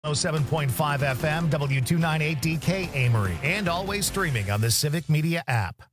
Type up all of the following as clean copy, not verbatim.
107.5 FM, W298DK Amory, and always streaming on the Civic Media app.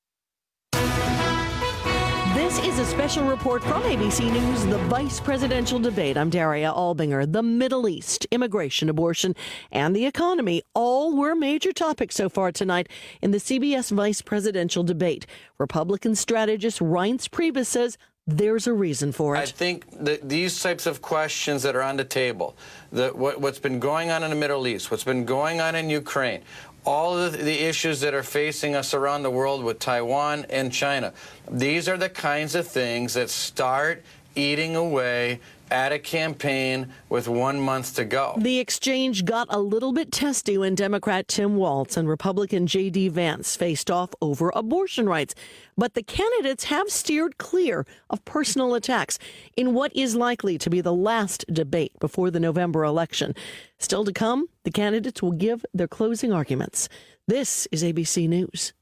This is a special report from ABC News, the vice presidential debate. I'm Daria Albinger. The Middle East, immigration, abortion, and the economy all were major topics so far tonight in the CBS vice presidential debate. Republican strategist Reince Priebus says there's a reason for it. I think that these types of questions that are on the table, what's been going on in the Middle East, what's been going on in Ukraine, all of the issues that are facing us around the world with Taiwan and China, these are the kinds of things that start eating away at a campaign with 1 month to go. The exchange got a little bit testy when Democrat Tim Walz and Republican J.D. Vance faced off over abortion rights. But the candidates have steered clear of personal attacks in what is likely to be the last debate before the November election. Still to come, the candidates will give their closing arguments. This is ABC News.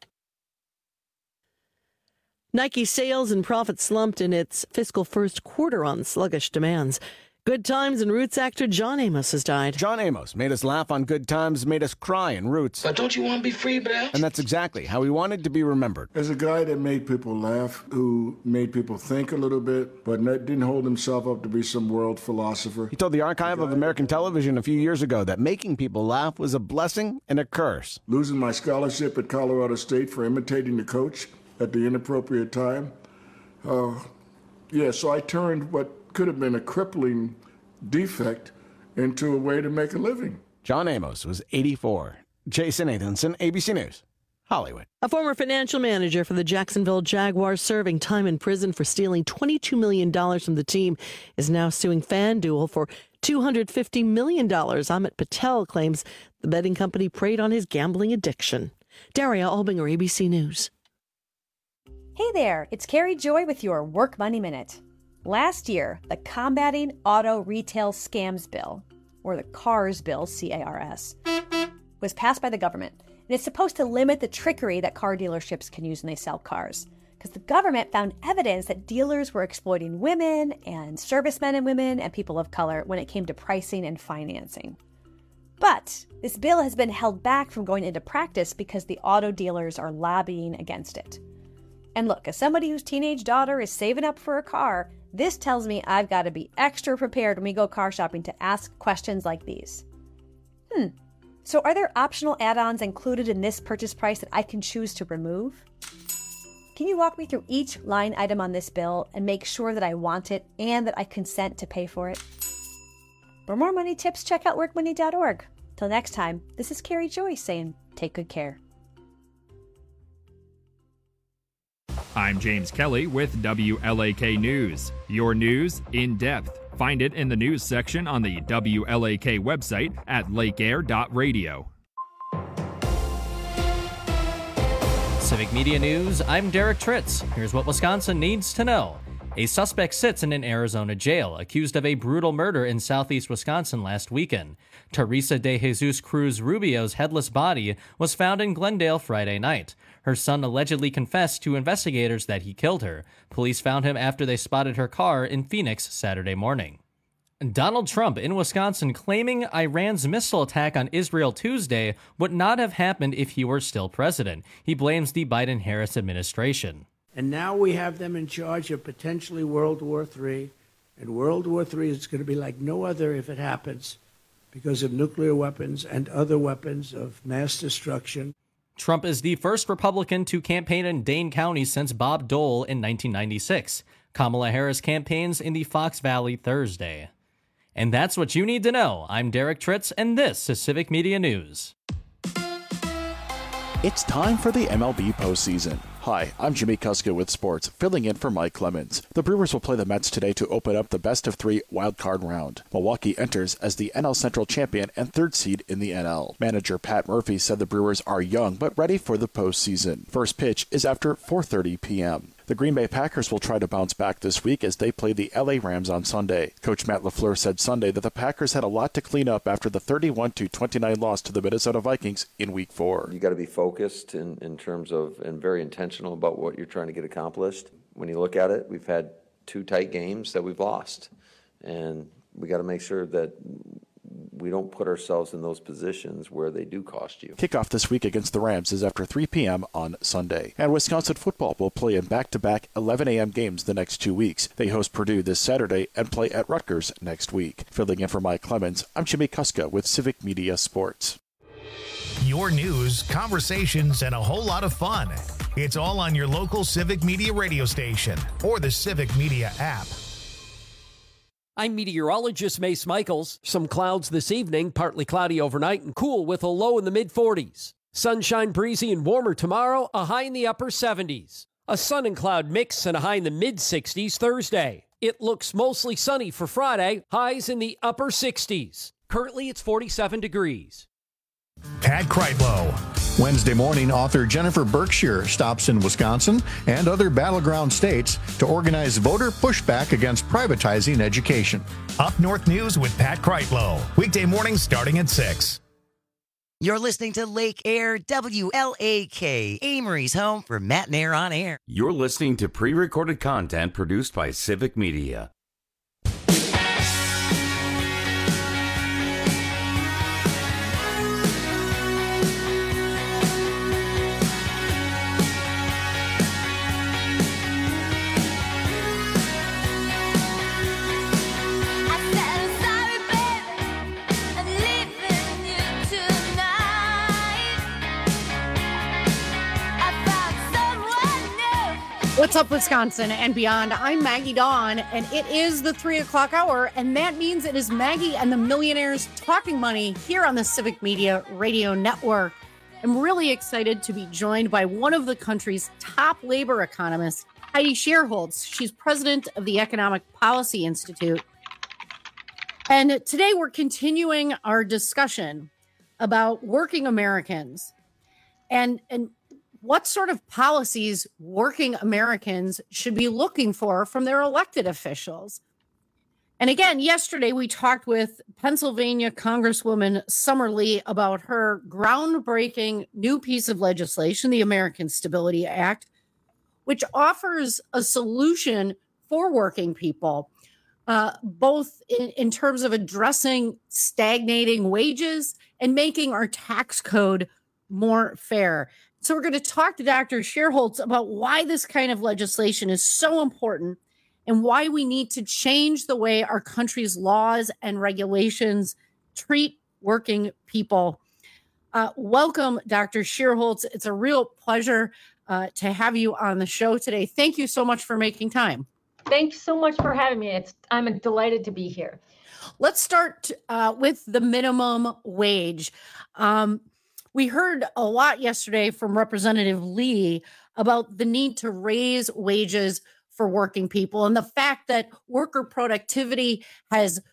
Nike sales and profits slumped in its fiscal first quarter on sluggish demands. Good Times and Roots actor John Amos has died. John Amos made us laugh on Good Times, made us cry in Roots. But don't you want to be free, Bill? And that's exactly how he wanted to be remembered. As a guy that made people laugh, who made people think a little bit, but didn't hold himself up to be some world philosopher. He told the Archive of American Television a few years ago that making people laugh was a blessing and a curse. Losing my scholarship at Colorado State for imitating the coach at the inappropriate time. So I turned what could have been a crippling defect into a way to make a living. John Amos was 84. Jason Nathanson, ABC News, Hollywood. A former financial manager for the Jacksonville Jaguars serving time in prison for stealing $22 million from the team is now suing FanDuel for $250 million. Amit Patel claims the betting company preyed on his gambling addiction. Daria Albinger, ABC News. Hey there, it's Carrie Joy with your Work Money Minute. Last year, the Combating Auto Retail Scams Bill, or the CARS Bill, C-A-R-S, was passed by the government. And it's supposed to limit the trickery that car dealerships can use when they sell cars. Because the government found evidence that dealers were exploiting women and servicemen and women and people of color when it came to pricing and financing. But this bill has been held back from going into practice because the auto dealers are lobbying against it. And look, as somebody whose teenage daughter is saving up for a car, this tells me I've got to be extra prepared when we go car shopping to ask questions like these. So are there optional add-ons included in this purchase price that I can choose to remove? Can you walk me through each line item on this bill and make sure that I want it and that I consent to pay for it? For more money tips, check out workmoney.org. Till next time, this is Carrie Joy saying, take good care. I'm James Kelly with WLAK News. Your news in depth. Find it in the news section on the WLAK website at lakeair.radio. Civic Media News, I'm Derek Tritz. Here's what Wisconsin needs to know. A suspect sits in an Arizona jail accused of a brutal murder in southeast Wisconsin last weekend. Teresa de Jesus Cruz Rubio's headless body was found in Glendale Friday night. Her son allegedly confessed to investigators that he killed her. Police found him after they spotted her car in Phoenix Saturday morning. Donald Trump in Wisconsin claiming Iran's missile attack on Israel Tuesday would not have happened if he were still president. He blames the Biden-Harris administration. And now we have them in charge of potentially World War III. And World War III is going to be like no other if it happens because of nuclear weapons and other weapons of mass destruction. Trump is the first Republican to campaign in Dane County since Bob Dole in 1996. Kamala Harris campaigns in the Fox Valley Thursday. And that's what you need to know. I'm Derek Tritz, and this is Civic Media News. It's time for the MLB postseason. Hi, I'm Jimmy Kuska with sports, filling in for Mike Clemens. The Brewers will play the Mets today to open up the best-of-3 wildcard round. Milwaukee enters as the NL Central champion and third seed in the NL. Manager Pat Murphy said the Brewers are young but ready for the postseason. First pitch is after 4:30 p.m. The Green Bay Packers will try to bounce back this week as they play the LA Rams on Sunday. Coach Matt LaFleur said Sunday that the Packers had a lot to clean up after the 31-29 loss to the Minnesota Vikings in Week 4. You got to be focused in terms of, and very intentional about what you're trying to get accomplished. When you look at it, we've had 2 tight games that we've lost. And we got to make sure that we don't put ourselves in those positions where they do cost you. Kickoff this week against the Rams is after 3 p.m. on Sunday. And Wisconsin football will play in back-to-back 11 a.m. games the next 2 weeks. They host Purdue this Saturday and play at Rutgers next week. Filling in for Mike Clemens, I'm Jimmy Kuska with Civic Media Sports. Your news, conversations, and a whole lot of fun. It's all on your local Civic Media radio station or the Civic Media app. I'm meteorologist Mace Michaels. Some clouds this evening, partly cloudy overnight and cool with a low in the mid-40s. Sunshine, breezy, and warmer tomorrow, a high in the upper 70s. A sun and cloud mix and a high in the mid-60s Thursday. It looks mostly sunny for Friday, highs in the upper 60s. Currently, it's 47 degrees. Pat Kreitlow. Wednesday morning, author Jennifer Berkshire stops in Wisconsin and other battleground states to organize voter pushback against privatizing education. Up North News with Pat Kreitlow. Weekday mornings starting at 6. You're listening to Lake Air WLAK, Amory's home for Matt and Air on Air. You're listening to pre-recorded content produced by Civic Media. What's up, Wisconsin and beyond? I'm Maggie Dawn, and it is the 3 o'clock hour, and that means it is Maggie and the Millionaires Talking Money here on the Civic Media Radio Network. I'm really excited to be joined by one of the country's top labor economists, Heidi Shierholz. She's president of the Economic Policy Institute. And today we're continuing our discussion about working Americans and what sort of policies working Americans should be looking for from their elected officials. And again, yesterday we talked with Pennsylvania Congresswoman Summer Lee about her groundbreaking new piece of legislation, the American Stability Act, which offers a solution for working people, both in terms of addressing stagnating wages and making our tax code more fair. So we're going to talk to Dr. Shierholz about why this kind of legislation is so important and why we need to change the way our country's laws and regulations treat working people. Welcome, Dr. Shierholz. It's a real pleasure to have you on the show today. Thank you so much for making time. Thanks so much for having me. I'm delighted to be here. Let's start with the minimum wage. We heard a lot yesterday from Representative Lee about the need to raise wages for working people and the fact that worker productivity has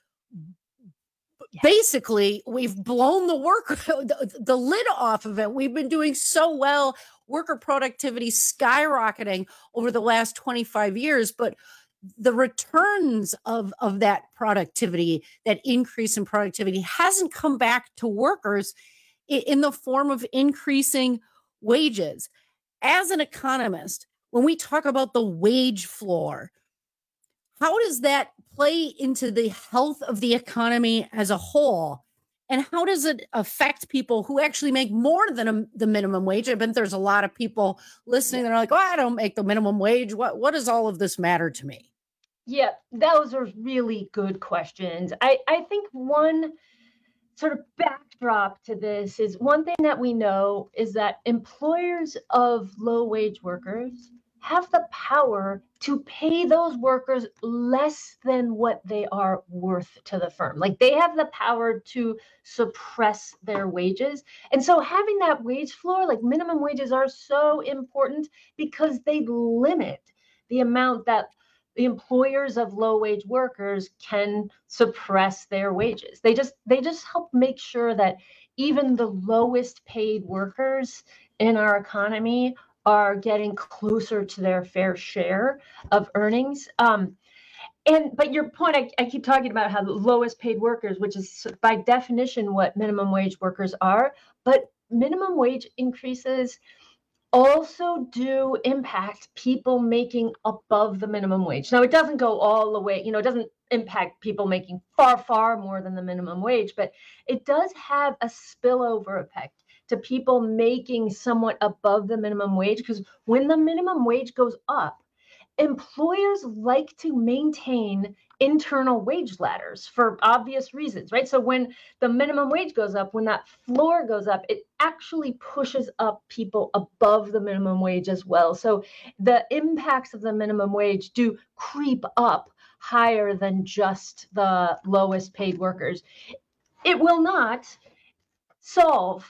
basically, we've blown the lid off of it. We've been doing so well, worker productivity skyrocketing over the last 25 years, but the returns of that productivity, that increase in productivity hasn't come back to workers in the form of increasing wages. As an economist, when we talk about the wage floor, how does that play into the health of the economy as a whole? And how does it affect people who actually make more than the minimum wage? I bet there's a lot of people listening that are like, oh, I don't make the minimum wage. What does all of this matter to me? Yeah, those are really good questions. I think one sort of backdrop to this is one thing that we know is that employers of low wage workers have the power to pay those workers less than what they are worth to the firm. Like they have the power to suppress their wages. And so having that wage floor, like minimum wages are so important because they limit the amount that the employers of low wage workers can suppress their wages. They just help make sure that even the lowest paid workers in our economy are getting closer to their fair share of earnings. But your point, I keep talking about how the lowest paid workers, which is by definition what minimum wage workers are, but minimum wage increases also do impact people making above the minimum wage. Now, it doesn't go all the way, it doesn't impact people making far, far more than the minimum wage, but it does have a spillover effect to people making somewhat above the minimum wage, because when the minimum wage goes up, employers like to maintain internal wage ladders for obvious reasons, right? So when the minimum wage goes up, when that floor goes up, it actually pushes up people above the minimum wage as well. So the impacts of the minimum wage do creep up higher than just the lowest paid workers. It will not solve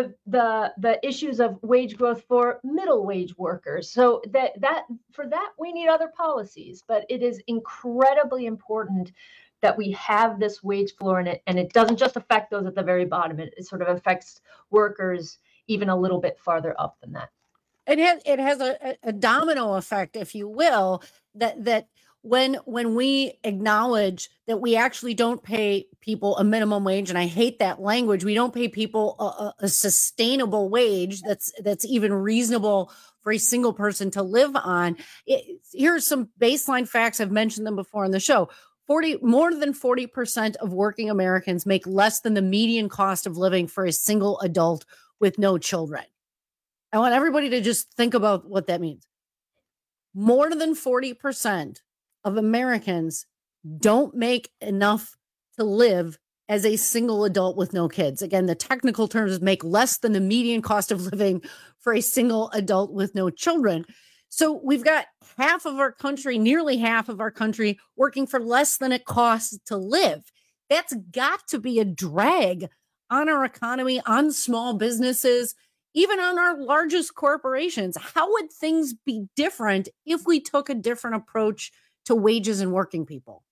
the issues of wage growth for middle wage workers. So that for that we need other policies, but it is incredibly important that we have this wage floor in it, and it doesn't just affect those at the very bottom. It sort of affects workers even a little bit farther up than that. It has a domino effect, if you will, that when we acknowledge that we actually don't pay people a minimum wage, and I hate that language, we don't pay people a sustainable wage that's even reasonable for a single person to live on. Here's some baseline facts. I've mentioned them before on the show. More than 40% of working Americans make less than the median cost of living for a single adult with no children. I want everybody to just think about what that means. More than 40% of Americans don't make enough to live as a single adult with no kids. Again, the technical terms make less than the median cost of living for a single adult with no children. So we've got half of our country, nearly half of our country, working for less than it costs to live. That's got to be a drag on our economy, on small businesses, even on our largest corporations. How would things be different if we took a different approach to wages and working people?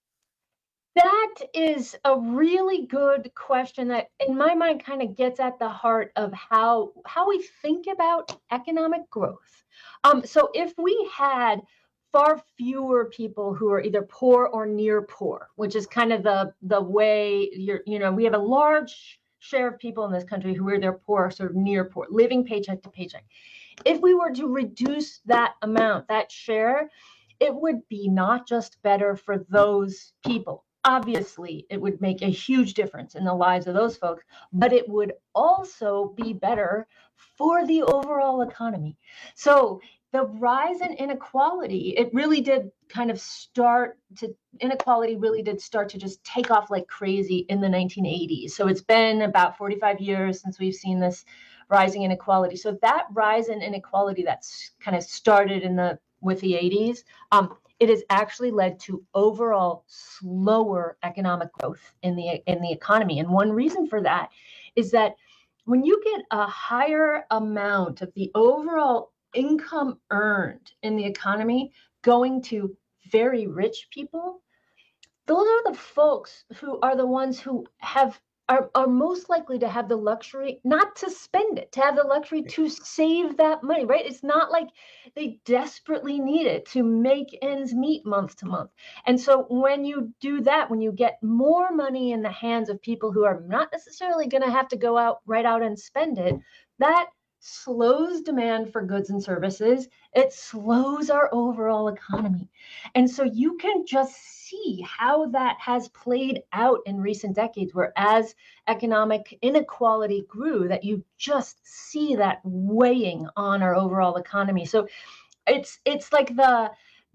That is a really good question that, in my mind, kind of gets at the heart of how we think about economic growth. So if we had far fewer people who are either poor or near poor, which is kind of the way we have a large share of people in this country who are either poor or sort of near poor, living paycheck to paycheck. If we were to reduce that amount, that share, it would be not just better for those people. Obviously, it would make a huge difference in the lives of those folks, but it would also be better for the overall economy. So the rise in inequality, inequality really did start to just take off like crazy in the 1980s. So it's been about 45 years since we've seen this rising inequality. So that rise in inequality that's kind of started with the 80s, it has actually led to overall slower economic growth in the economy. And one reason for that is that when you get a higher amount of the overall income earned in the economy going to very rich people, those are the folks who are the ones who are most likely to have the luxury not to spend it, to have the luxury to save that money, right? It's not like they desperately need it to make ends meet month to month. And so when you do that, when you get more money in the hands of people who are not necessarily going to have to go out and spend it, that slows demand for goods and services. It slows our overall economy. And so you can just see how that has played out in recent decades, where as economic inequality grew, that you just see that weighing on our overall economy. So it's like the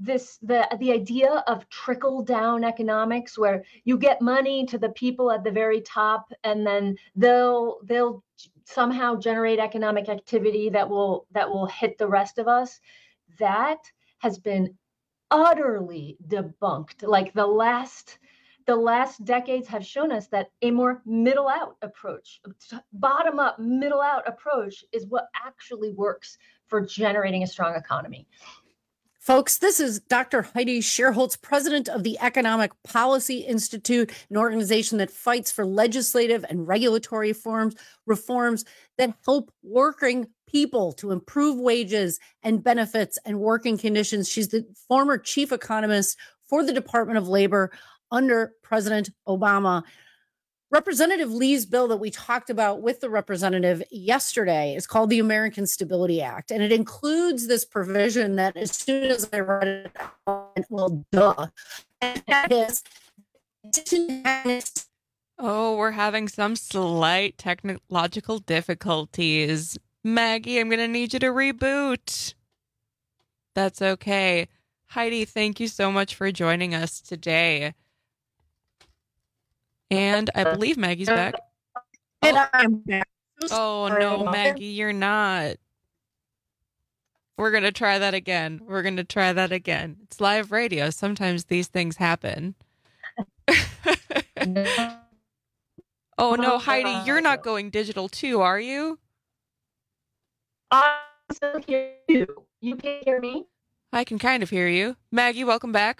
idea of trickle down economics, where you get money to the people at the very top, and then they'll somehow generate economic activity that will hit the rest of us. That has been utterly debunked. Like the last decades have shown us that a more middle out approach, bottom up middle out approach, is what actually works for generating a strong economy. Folks, this is Dr. Heidi Shierholz, president of the Economic Policy Institute, an organization that fights for legislative and regulatory reforms that help working people to improve wages and benefits and working conditions. She's the former chief economist for the Department of Labor under President Obama. Representative Lee's bill that we talked about with the representative yesterday is called the American Stability Act, and it includes this provision that, as soon as I read it, I went, well, duh. And that is Oh, we're having some slight technological difficulties. Maggie, I'm going to need you to reboot. That's okay. Heidi, thank you so much for joining us today. And I believe Maggie's back. And I'm back. Oh, no, Maggie, you're not. We're going to try that again. It's live radio. Sometimes these things happen. Oh, no, Heidi, you're not going digital too, are you? I still hear you. You can hear me? I can kind of hear you. Maggie, welcome back.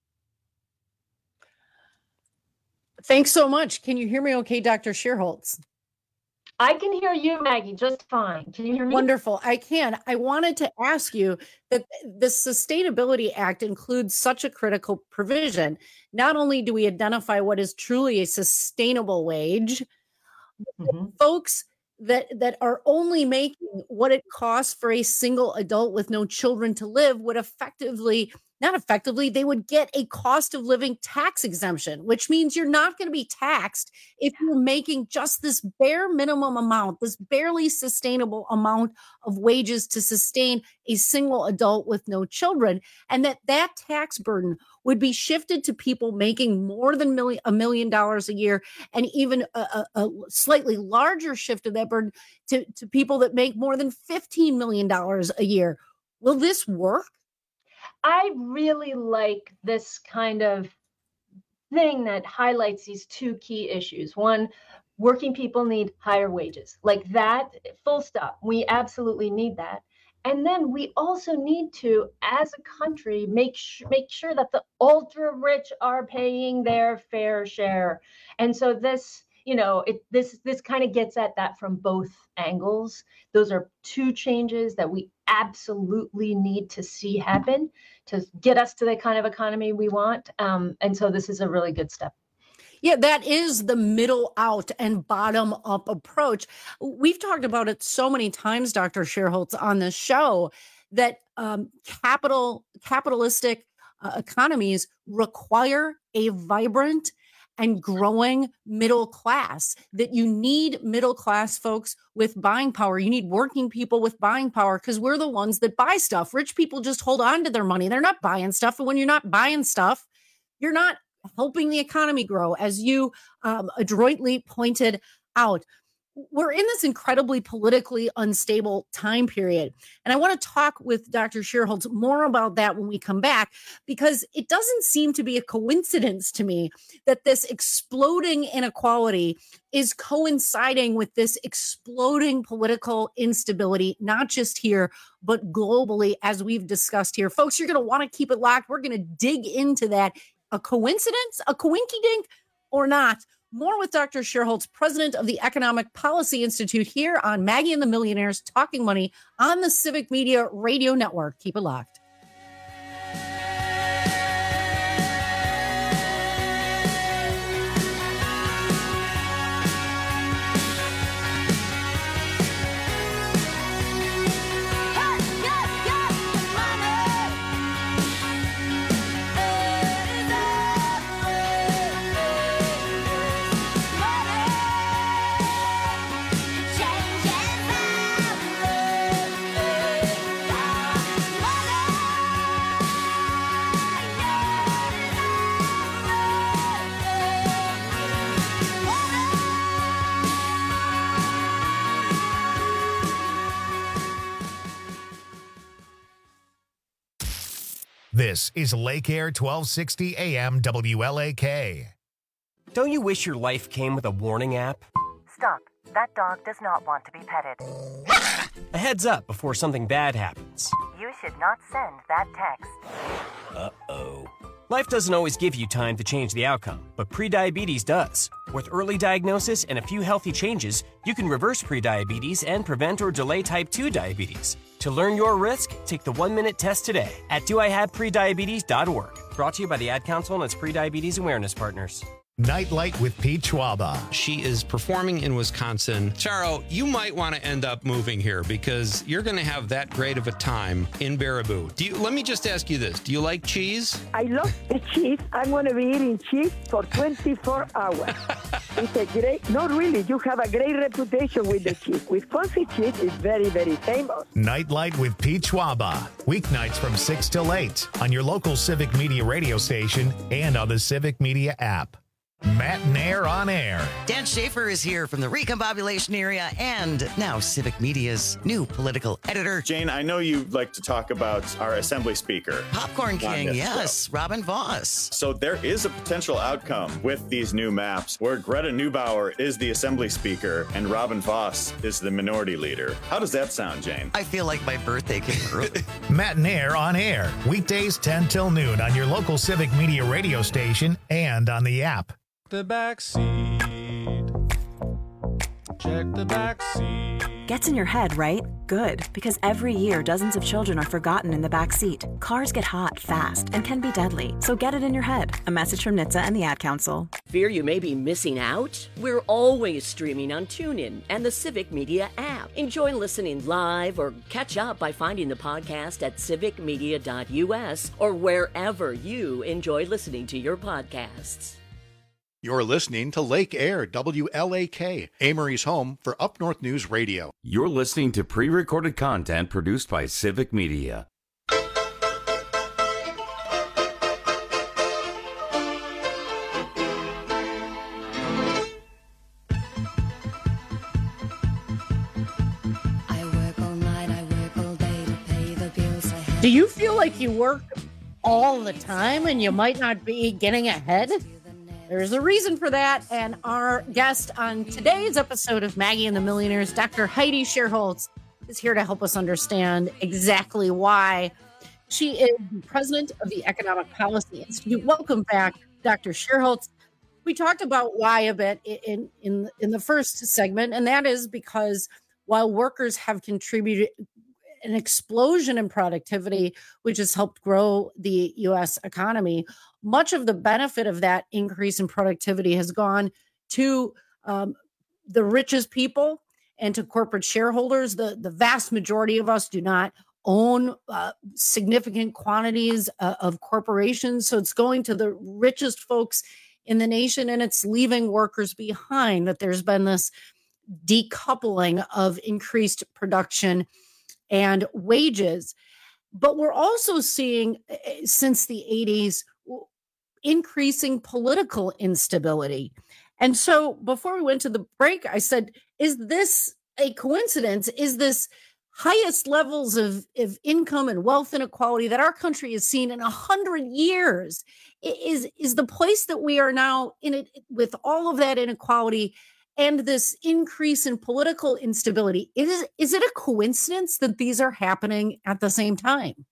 Thanks so much. Can you hear me okay, Dr. Shearholtz? I can hear you, Maggie, just fine. Can you hear me? Wonderful. I can. I wanted to ask you that the Sustainability Act includes such a critical provision. Not only do we identify what is truly a sustainable wage, folks that are only making what it costs for a single adult with no children to live would they would get a cost of living tax exemption, which means you're not going to be taxed if you're making just this bare minimum amount, this barely sustainable amount of wages to sustain a single adult with no children. And that tax burden would be shifted to people making more than $1 million a year, and even a slightly larger shift of that burden to people that make more than $15 million a year. Will this work? I really like this kind of thing that highlights these two key issues. One, working people need higher wages. Like that, full stop. We absolutely need that. And then we also need to, as a country, make sure that the ultra rich are paying their fair share. And so this, this kind of gets at that from both angles. Those are two changes that we absolutely need to see happen to get us to the kind of economy we want. And so this is a really good step. Yeah, that is the middle out and bottom up approach. We've talked about it so many times, Dr. Shearholtz, on this show, that capitalistic economies require a vibrant and growing middle class, that you need middle class folks with buying power. You need working people with buying power, because we're the ones that buy stuff. Rich people just hold on to their money. They're not buying stuff. And when you're not buying stuff, you're not helping the economy grow, as you adroitly pointed out. We're in this incredibly politically unstable time period. And I want to talk with Dr. Shearholtz more about that when we come back, because it doesn't seem to be a coincidence to me that this exploding inequality is coinciding with this exploding political instability, not just here, but globally, as we've discussed here. Folks, you're going to want to keep it locked. We're going to dig into that. A coincidence, a coinky-dink, or not? More with Dr. Shearholtz, president of the Economic Policy Institute, here on Maggie and the Millionaires Talking Money on the Civic Media Radio Network. Keep it locked. This is Lake Air 1260 AM WLAK. Don't you wish your life came with a warning app? Stop. That dog does not want to be petted. A heads up before something bad happens. You should not send that text. Uh-oh. Life doesn't always give you time to change the outcome, but prediabetes does. With early diagnosis and a few healthy changes, you can reverse prediabetes and prevent or delay type 2 diabetes. To learn your risk, take the 1-minute test today at doihaveprediabetes.org. Brought to you by the Ad Council and its prediabetes awareness partners. Nightlight with Pete Schwaba. She is performing in Wisconsin. Charo, you might want to end up moving here because you're going to have that great of a time in Baraboo. Let me just ask you this. Do you like cheese? I love the cheese. I'm going to be eating cheese for 24 hours. It's a great, not really, you have a great reputation with the cheese. Wisconsin cheese is very, very famous. Nightlight with Pete Schwaba. Weeknights from 6 till 8 on your local Civic Media radio station and on the Civic Media app. Matt Nair on air. Dan Schaefer is here from the Recombobulation area and now Civic Media's new political editor. Jane, I know you like to talk about our Assembly Speaker. Popcorn King, yes, Robin Vos. So there is a potential outcome with these new maps where Greta Neubauer is the Assembly Speaker and Robin Vos is the Minority Leader. How does that sound, Jane? I feel like my birthday came early. Matt Nair on air. Weekdays 10 till noon on your local Civic Media radio station and on the app. The back seat. Check the back seat. Gets in your head, right? Good, because every year dozens of children are forgotten in the back seat. Cars get hot fast and can be deadly, so get it in your head. A message from NHTSA and the Ad Council. Fear you may be missing out? We're always streaming on TuneIn and the Civic Media app. Enjoy listening live or catch up by finding the podcast at civicmedia.us or wherever you enjoy listening to your podcasts. You're listening to Lake Air, WLAK, Amory's home for Up North News Radio. You're listening to pre-recorded content produced by Civic Media. Do you feel like you work all the time and you might not be getting ahead? There's a reason for that, and our guest on today's episode of Maggie and the Millionaires, Dr. Heidi Shierholz, is here to help us understand exactly why. She is the president of the Economic Policy Institute. Welcome back, Dr. Shierholz. We talked about why a bit in the first segment, and that is because while workers have contributed an explosion in productivity, which has helped grow the U.S. economy, much of the benefit of that increase in productivity has gone to the richest people and to corporate shareholders. The vast majority of us do not own significant quantities of corporations. So it's going to the richest folks in the nation, and it's leaving workers behind. That there's been this decoupling of increased production and wages. But we're also seeing, since the 80s, increasing political instability. And so before we went to the break, I said, is this a coincidence? Is this highest levels of income and wealth inequality that our country has seen in 100 years? Is the place that we are now in it with all of that inequality and this increase in political instability? Is it a coincidence that these are happening at the same time?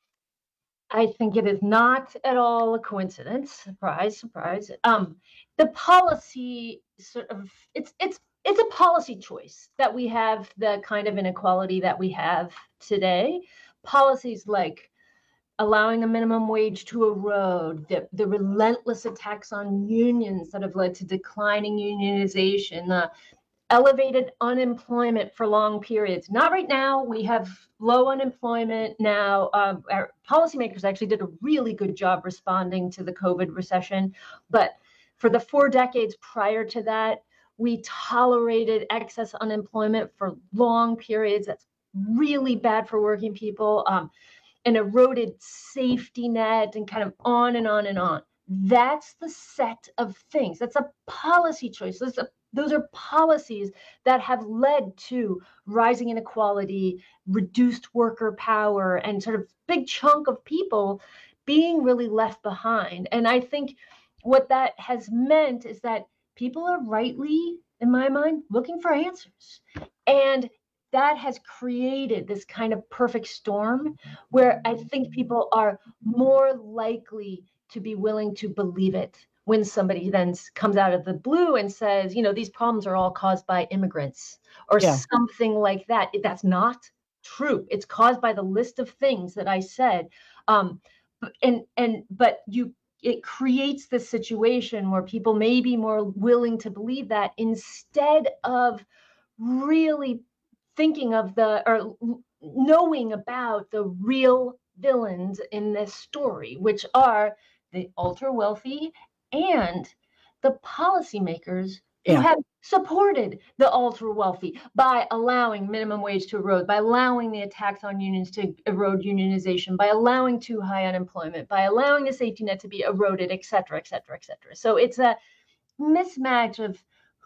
I think it is not at all a coincidence. Surprise, surprise. The policy it's a policy choice that we have the kind of inequality that we have today. Policies like allowing a minimum wage to erode, the relentless attacks on unions that have led to declining unionization, the elevated unemployment for long periods. Not right now. We have low unemployment now. Our policymakers actually did a really good job responding to the COVID recession. But for the 4 decades prior to that, we tolerated excess unemployment for long periods. That's really bad for working people. An eroded safety net and kind of on and on and on. That's the set of things. That's a policy choice. Those are policies that have led to rising inequality, reduced worker power, and sort of big chunk of people being really left behind. And I think what that has meant is that people are rightly, in my mind, looking for answers. And that has created this kind of perfect storm where I think people are more likely to be willing to believe it when somebody then comes out of the blue and says, these problems are all caused by immigrants or something like that. That's not true. It's caused by the list of things that I said. But it creates this situation where people may be more willing to believe that, instead of really thinking of or knowing about the real villains in this story, which are the ultra wealthy and the policymakers who have supported the ultra wealthy by allowing minimum wage to erode, by allowing the attacks on unions to erode unionization, by allowing too high unemployment, by allowing the safety net to be eroded, et cetera, et cetera, et cetera. So it's a mismatch of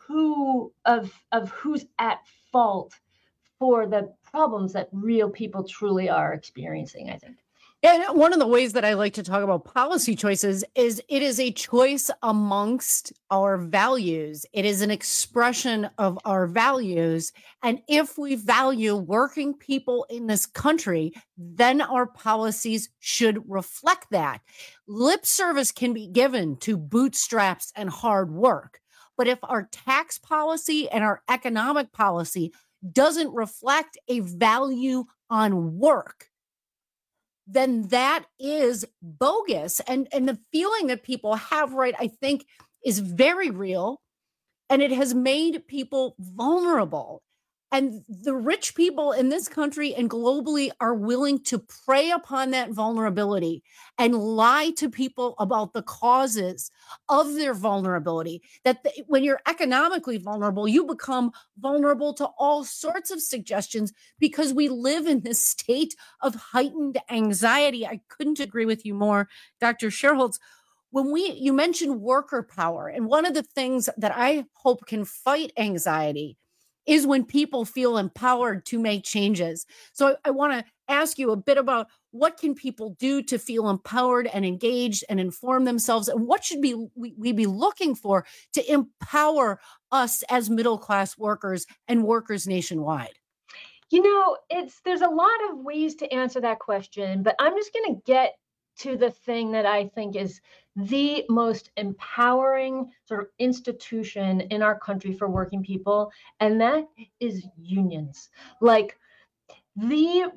who's at fault for the problems that real people truly are experiencing, I think. And one of the ways that I like to talk about policy choices is it is a choice amongst our values. It is an expression of our values. And if we value working people in this country, then our policies should reflect that. Lip service can be given to bootstraps and hard work. But if our tax policy and our economic policy doesn't reflect a value on work, then that is bogus. And the feeling that people have, right, I think is very real. And it has made people vulnerable. And the rich people in this country and globally are willing to prey upon that vulnerability and lie to people about the causes of their vulnerability. That when you're economically vulnerable, you become vulnerable to all sorts of suggestions because we live in this state of heightened anxiety. I couldn't agree with you more, Dr. Sherholtz. When you mentioned worker power, and one of the things that I hope can fight anxiety is when people feel empowered to make changes. So I want to ask you a bit about what can people do to feel empowered and engaged and inform themselves, and what should we be looking for to empower us as middle-class workers and workers nationwide? You know, there's a lot of ways to answer that question, but I'm just going to get to the thing that I think is the most empowering sort of institution in our country for working people, and that is unions. Like I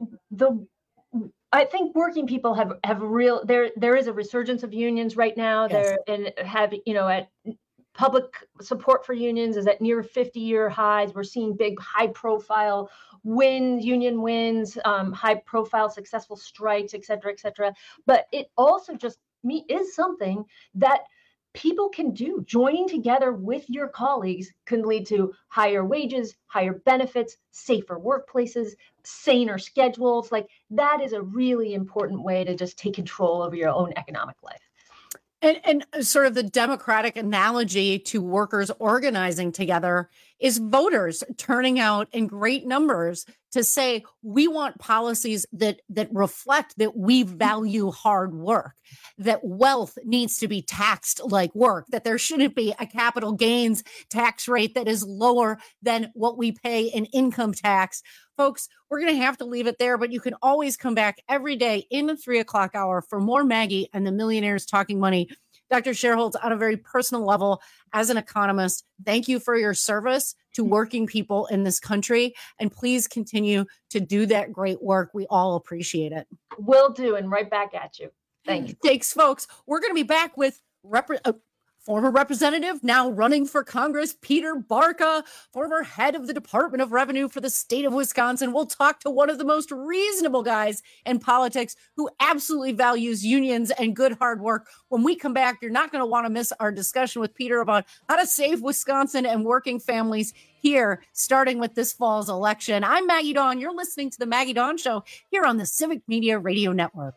think working people have real, there is a resurgence of unions right now. Yes. At public support for unions is at near 50-year highs. We're seeing big, high-profile union wins, high-profile successful strikes, et cetera, et cetera. But it also is something that people can do. Joining together with your colleagues can lead to higher wages, higher benefits, safer workplaces, saner schedules. Like, that is a really important way to just take control over your own economic life. And sort of the democratic analogy to workers organizing together is voters turning out in great numbers to say, we want policies that reflect that we value hard work, that wealth needs to be taxed like work, that there shouldn't be a capital gains tax rate that is lower than what we pay in income tax. Folks, we're going to have to leave it there, but you can always come back every day in the 3 o'clock hour for more Maggie and the Millionaires Talking Money. Dr. Sherholtz, on a very personal level, as an economist, thank you for your service to working people in this country. And please continue to do that great work. We all appreciate it. Will do, and right back at you. Thank you. Thanks, folks. We're going to be back with former representative, now running for Congress, Peter Barca, former head of the Department of Revenue for the state of Wisconsin. We'll talk to one of the most reasonable guys in politics who absolutely values unions and good hard work. When we come back, you're not going to want to miss our discussion with Peter about how to save Wisconsin and working families here, starting with this fall's election. I'm Maggie Dawn. You're listening to The Maggie Dawn Show here on the Civic Media Radio Network.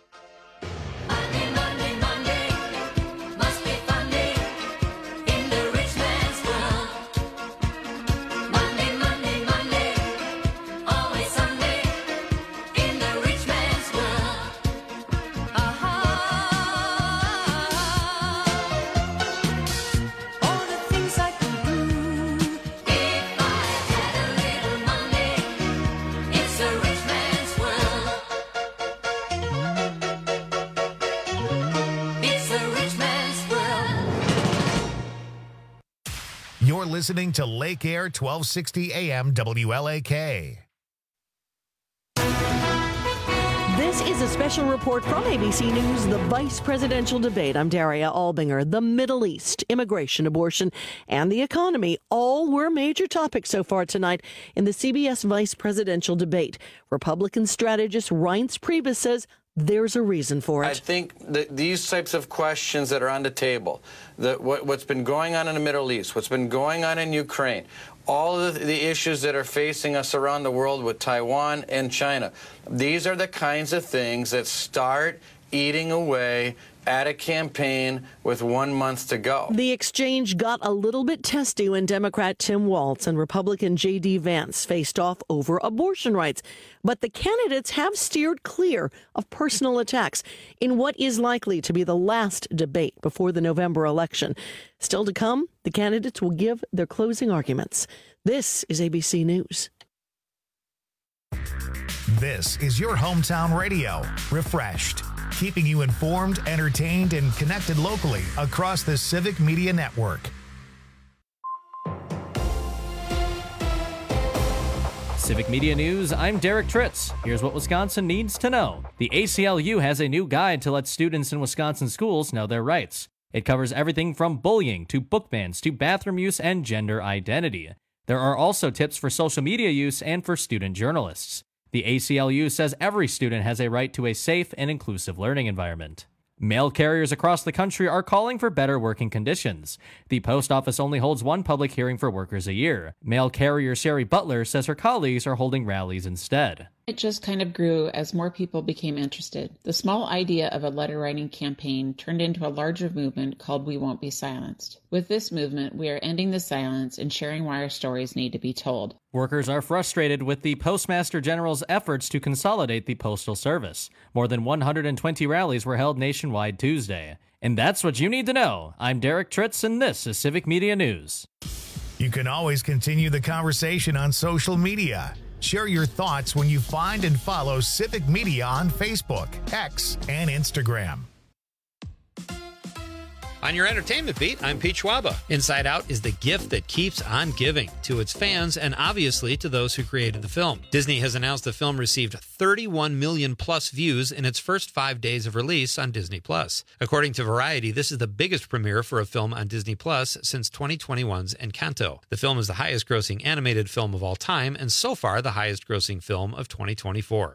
You're listening to Lake Air 1260 AM WLAK. This is a special report from ABC News, the vice presidential debate. I'm Daria Albinger. The Middle East, immigration, abortion, and the economy all were major topics so far tonight in the CBS vice presidential debate. Republican strategist Reince Priebus says there's a reason for it. I think that these types of questions that are on the table, what's been going on in the Middle East, what's been going on in Ukraine, all of the issues that are facing us around the world with Taiwan and China, these are the kinds of things that start eating away at a campaign with 1 month to go. The exchange got a little bit testy when Democrat Tim Walz and Republican J.D. Vance faced off over abortion rights. But the candidates have steered clear of personal attacks in what is likely to be the last debate before the November election. Still to come, the candidates will give their closing arguments. This is ABC News. This is your hometown radio, Refreshed, keeping you informed, entertained, and connected locally across the Civic Media Network. Civic Media News, I'm Derek Tritz. Here's what Wisconsin needs to know. The ACLU has a new guide to let students in Wisconsin schools know their rights. It covers everything from bullying to book bans to bathroom use and gender identity. There are also tips for social media use and for student journalists. The ACLU says every student has a right to a safe and inclusive learning environment. Mail carriers across the country are calling for better working conditions. The post office only holds one public hearing for workers a year. Mail carrier Sherry Butler says her colleagues are holding rallies instead. It just kind of grew as more people became interested. The small idea of a letter writing campaign turned into a larger movement called We Won't Be Silenced. With this movement, we are ending the silence and sharing why our stories need to be told. Workers are frustrated with the Postmaster General's efforts to consolidate the Postal Service. More than 120 rallies were held nationwide Tuesday. And that's what you need to know. I'm Derek Tritz, and this is Civic Media News. You can always continue the conversation on social media. Share your thoughts when you find and follow Civic Media on Facebook, X, and Instagram. On your entertainment beat, I'm Pete Schwaba. Inside Out is the gift that keeps on giving to its fans and obviously to those who created the film. Disney has announced the film received 31 million plus views in its first 5 days of release on Disney+. According to Variety, this is the biggest premiere for a film on Disney+ since 2021's Encanto. The film is the highest grossing animated film of all time and so far the highest grossing film of 2024.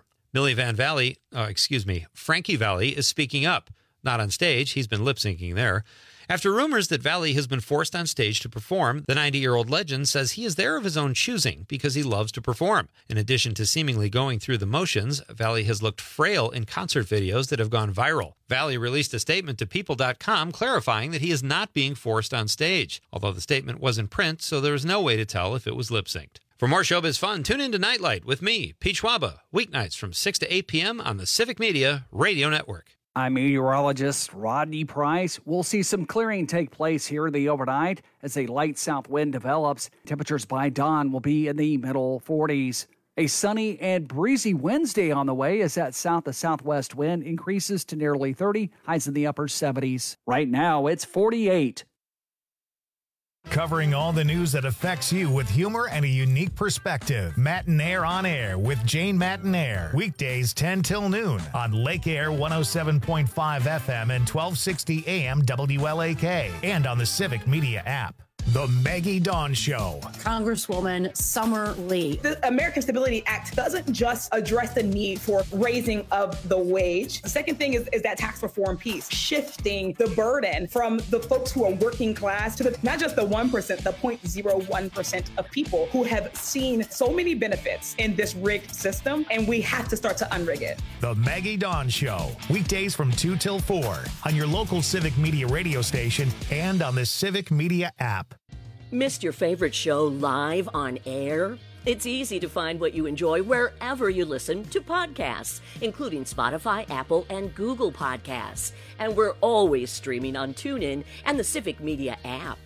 Frankie Valli is speaking up. Not on stage, he's been lip-syncing there. After rumors that Valli has been forced on stage to perform, the 90-year-old legend says he is there of his own choosing because he loves to perform. In addition to seemingly going through the motions, Valli has looked frail in concert videos that have gone viral. Valli released a statement to People.com clarifying that he is not being forced on stage, although the statement was in print, so there is no way to tell if it was lip-synced. For more showbiz fun, tune in to Nightlight with me, Pete Schwaba, weeknights from 6 to 8 p.m. on the Civic Media Radio Network. I'm meteorologist Rodney Price. We'll see some clearing take place here in the overnight as a light south wind develops. Temperatures by dawn will be in the middle 40s. A sunny and breezy Wednesday on the way as that south to southwest wind increases to nearly 30, highs in the upper 70s. Right now, it's 48. Covering all the news that affects you with humor and a unique perspective. Matinaire on Air with Jane Matinaire. Weekdays 10 till noon on Lake Air 107.5 FM and 1260 AM WLAK. And on the Civic Media app. The Maggie Dawn Show. Congresswoman Summer Lee. The American Stability Act doesn't just address the need for raising of the wage. The second thing is that tax reform piece, shifting the burden from the folks who are working class to not just the 1%, the 0.01% of people who have seen so many benefits in this rigged system, and we have to start to unrig it. The Maggie Dawn Show. Weekdays from 2 till 4 on your local Civic Media radio station and on the Civic Media app. Missed your favorite show live on air? It's easy to find what you enjoy wherever you listen to podcasts, including Spotify, Apple, and Google Podcasts. And we're always streaming on TuneIn and the Civic Media app.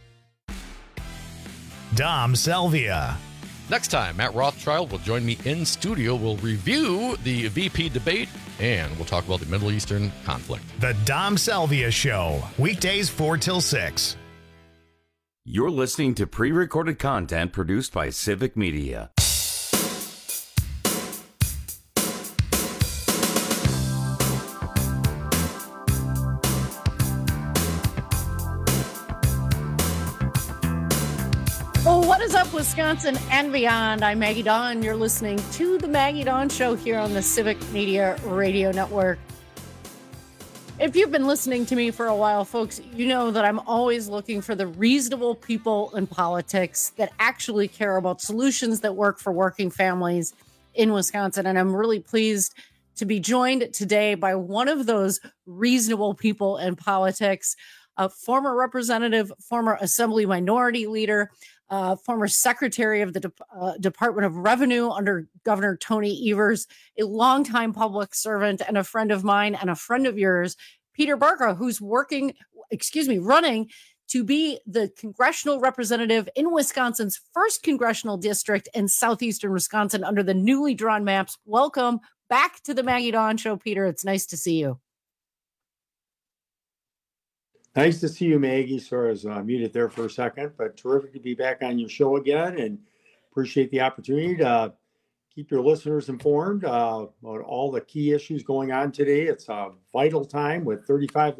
Dom Salvia. Next time, Matt Rothschild will join me in studio. We'll review the VP debate, and we'll talk about the Middle Eastern conflict. The Dom Salvia Show. Weekdays 4 till 6. You're listening to pre-recorded content produced by Civic Media. up, Wisconsin and beyond? I'm Maggie Dawn. You're listening to the Maggie Dawn Show here on the Civic Media Radio Network. If you've been listening to me for a while, folks, you know that I'm always looking for the reasonable people in politics that actually care about solutions that work for working families in Wisconsin. And I'm really pleased to be joined today by one of those reasonable people in politics, a former representative, former Assembly Minority Leader, former Secretary of the Department of Revenue under Governor Tony Evers, a longtime public servant and a friend of mine and a friend of yours, Peter Barca, who's running to be the congressional representative in Wisconsin's 1st congressional district in southeastern Wisconsin under the newly drawn maps. Welcome back to the Maggie Dawn Show, Peter. It's nice to see you. Nice to see you, Maggie. Sorry, I was muted there for a second, but terrific to be back on your show again, and appreciate the opportunity to keep your listeners informed about all the key issues going on today. It's a vital time with 35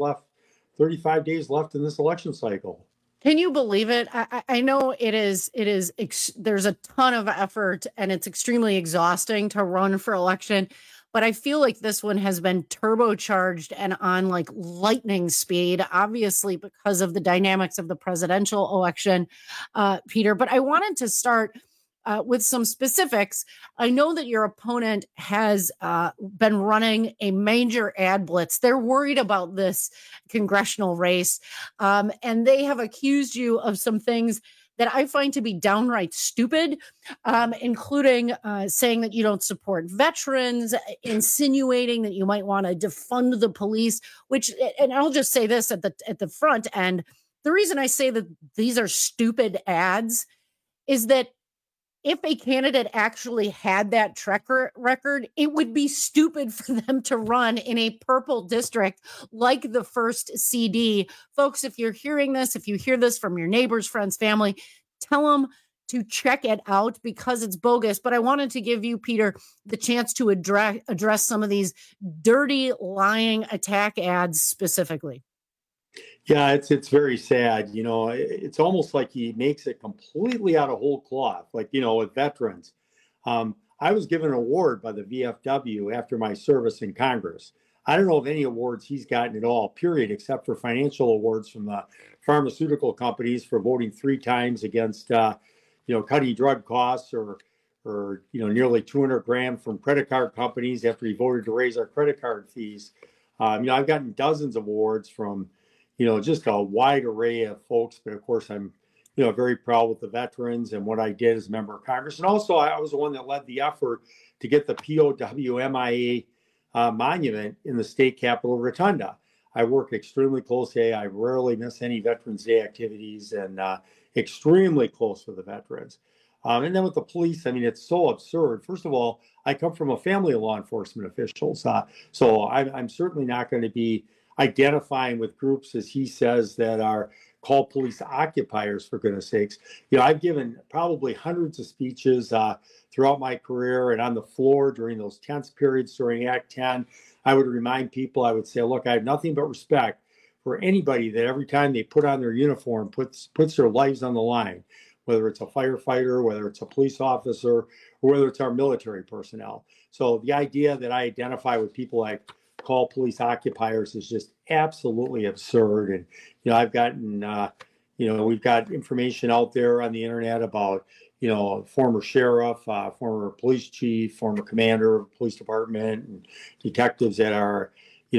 days left in this election cycle. Can you believe it? I know it is. There's a ton of effort, and it's extremely exhausting to run for election. But I feel like this one has been turbocharged and on like lightning speed, obviously because of the dynamics of the presidential election, Peter. But I wanted to start with some specifics. I know that your opponent has been running a major ad blitz. They're worried about this congressional race, and they have accused you of some things that I find to be downright stupid, including saying that you don't support veterans, insinuating that you might want to defund the police, which, and I'll just say this at the front end, the reason I say that these are stupid ads is that if a candidate actually had that track record, it would be stupid for them to run in a purple district like the 1st CD. Folks, if you're hearing this, if you hear this from your neighbors, friends, family, tell them to check it out because it's bogus. But I wanted to give you, Peter, the chance to address some of these dirty, lying attack ads specifically. Yeah, it's very sad. You know, it's almost like he makes it completely out of whole cloth, like, you know, with veterans. I was given an award by the VFW after my service in Congress. I don't know of any awards he's gotten at all, period, except for financial awards from the pharmaceutical companies for voting 3 times against, cutting drug costs or nearly 200 grand from credit card companies after he voted to raise our credit card fees. I've gotten dozens of awards from, just a wide array of folks. But of course, I'm, very proud with the veterans and what I did as a member of Congress. And also, I was the one that led the effort to get the POW-MIA monument in the state capitol rotunda. I work extremely closely. I rarely miss any Veterans Day activities and extremely close with the veterans. And then with the police, I mean, it's so absurd. First of all, I come from a family of law enforcement officials. So I'm certainly not going to be identifying with groups, as he says, that are called police occupiers, for goodness sakes. I've given probably hundreds of speeches throughout my career and on the floor during those tense periods during Act 10. I would remind people, I would say, look, I have nothing but respect for anybody that every time they put on their uniform puts their lives on the line, whether it's a firefighter, whether it's a police officer, or whether it's our military personnel. So the idea that I identify with people I call police occupiers is just absolutely absurd. And, I've gotten, we've got information out there on the internet about, former sheriff, former police chief, former commander of the police department, and detectives that are,